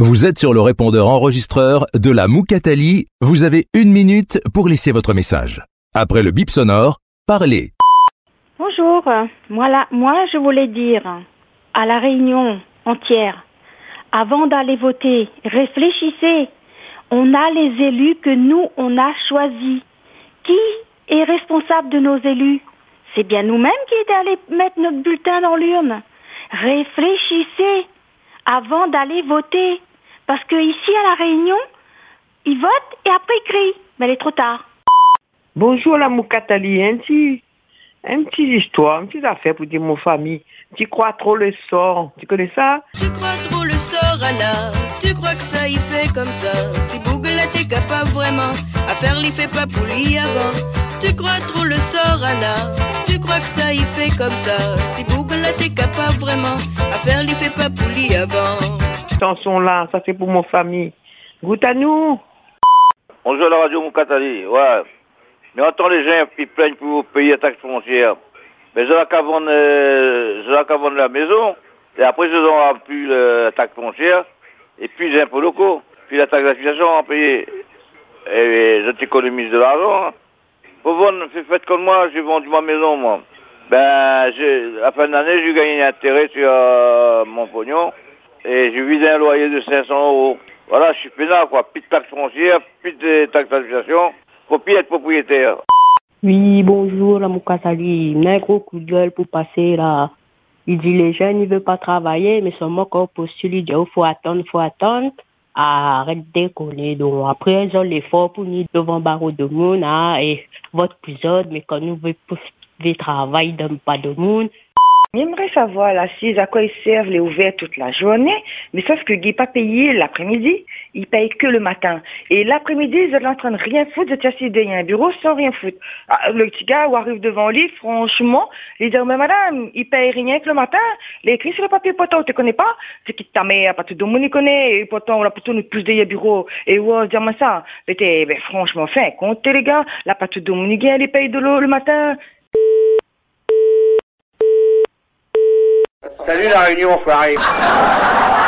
Vous êtes sur le répondeur enregistreur de la Moukatali. Vous avez 1 minute pour laisser votre message. Après le bip sonore, parlez. Bonjour, moi je voulais dire à la réunion entière, avant d'aller voter, réfléchissez. On a les élus que nous, on a choisis. Qui est responsable de nos élus? C'est bien nous-mêmes qui est allés mettre notre bulletin dans l'urne. Réfléchissez avant d'aller voter. Parce que ici à la Réunion, ils votent et après ils crient. Mais elle est trop tard. Bonjour la Moukatali, un petit histoire, une petite affaire pour dire mon famille. Tu crois trop le sort, tu connais ça? Tu crois trop le sort, Anna. Tu crois que ça y fait comme ça. Si Bougla t'es capable vraiment, à faire l'y fait pas pour l'y avant. Tu crois trop le sort, Anna. Tu crois que ça y fait comme ça. Si Bougla t'es capable vraiment, à faire l'y fait pas pour l'y avant. Chanson là, ça c'est pour mon famille. Goûte à nous. Bonjour la radio Moukatali, ouais. Mais entend les gens qui plaignent pour payer la taxe foncière. Mais je n'ai qu'à vendre la maison, et après je n'aurai plus la taxe foncière, et puis les impôts locaux, puis la taxe d'affiliation à payer. Et je t'économise de l'argent. Hein. Pour vendre, faites comme moi, j'ai vendu ma maison, moi. À la fin de l'année, j'ai gagné un intérêt sur mon pognon, et j'ai vidé un loyer de 500 €. Voilà, je suis peinard, quoi. Plus de taxes foncières, plus de taxes d'affiliation. Faut plus être propriétaire. Oui, bonjour, la Moukatali. Un gros coup de gueule pour passer là. Il dit les jeunes, ils veulent pas travailler, mais seulement quand on postule, il dit, oh, faut attendre. Arrête de déconner. Donc, après, ils ont l'effort pour nous devant barreau de monde, et votre épisode, mais quand nous veut travailler, donne pas de monde. J'aimerais savoir, là, à quoi ils servent les ouverts toute la journée, mais sauf que Guy pas payé l'après-midi, ils payent que le matin. Et l'après-midi, ils sont en train de rien foutre, de assis derrière un bureau sans rien foutre. Le petit gars où arrive devant lui, franchement, il dit, mais madame, il paye rien que le matin, les écrit sur le papier, pourtant, on te connaît pas, c'est qui ta mère, pas tout le monde connaît, et pourtant, on a plutôt nous pousse derrière un bureau, et ouais, dis-moi ça. Mais franchement, comptez les gars, là, pas tout le monde les paye de l'eau le matin. Salut la réunion, enfoiré.